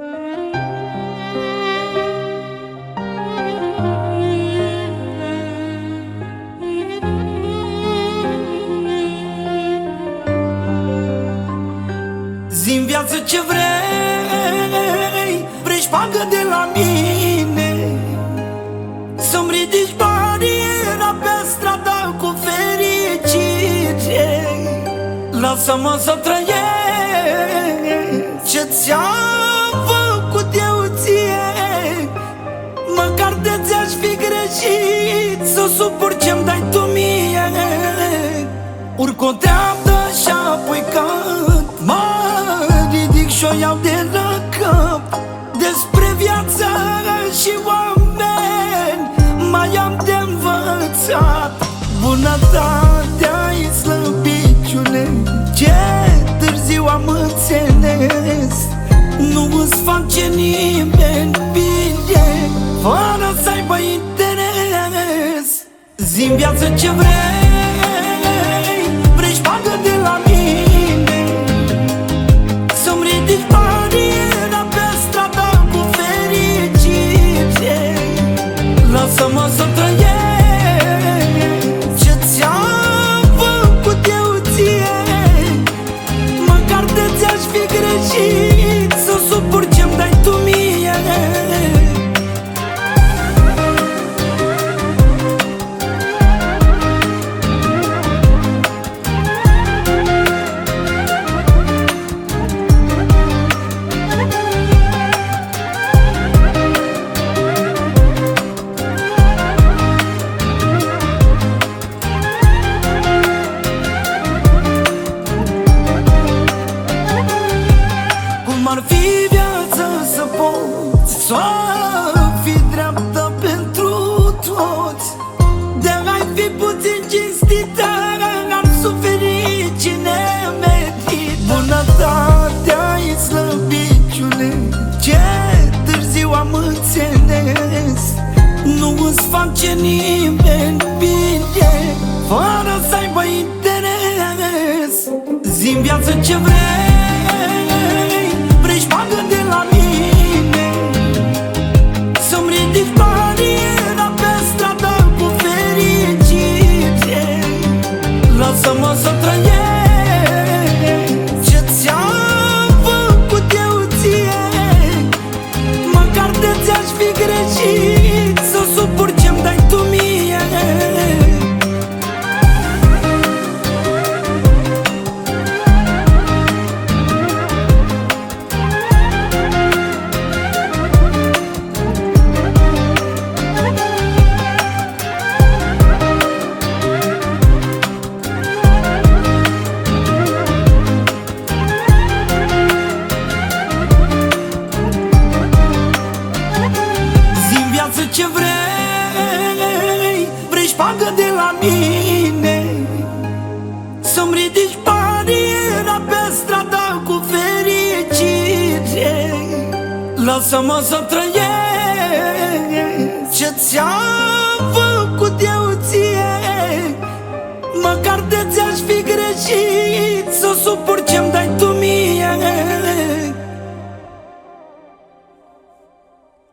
Zi-mi viață ce vrei, vrei șpagă de la mine, să-mi ridici bariera pe strada cu fericire. Lasă-mă să trăiesc ce ți-am făcut eu ție, măcar de ți-aș fi greșit, să suport ce-mi dai tu mie. Urc o treaptă și apoi cânt, mă ridic și-o iau de la cap. Despre viața și oameni mai am de învățat. Bunătatea-i slăbiciune, ce târziu am înțeles. Nu-ți face nimeni bine fără să aibă interes. Zi-mi viață ce vrei, vrei șpagă de la mine, să-mi ridici bariera pe strada cu fericire. Lasă-mă să trăiesc ce ți-am făcut eu ție, măcar de ți-aș fi greșit, să suport ce-mi dai tu mie. Ar fi viața să poți să fii dreaptă pentru toți, de ai fi puțin cinstită, ar suferi cine merit. Bunătatea-i slăbiciune, ce târziu am înțeles. Nu-ți face nimeni bine fără să aibă interes. Zi-mi viață ce vrei, vrei șpagă de la mine, să-mi ridici bariera pe strada cu fericire. Lasă-mă să trăiesc ce ți-am făcut eu ție, măcar de ți-aș fi greșit, să suport ce-mi dai tu mie. Ce vrei, vrei șpagă de la mine, să-mi ridici bariera pe strada cu fericire. Lasă-mă să trăiesc ce ți-am făcut eu ție, măcar de ți-aș fi greșit,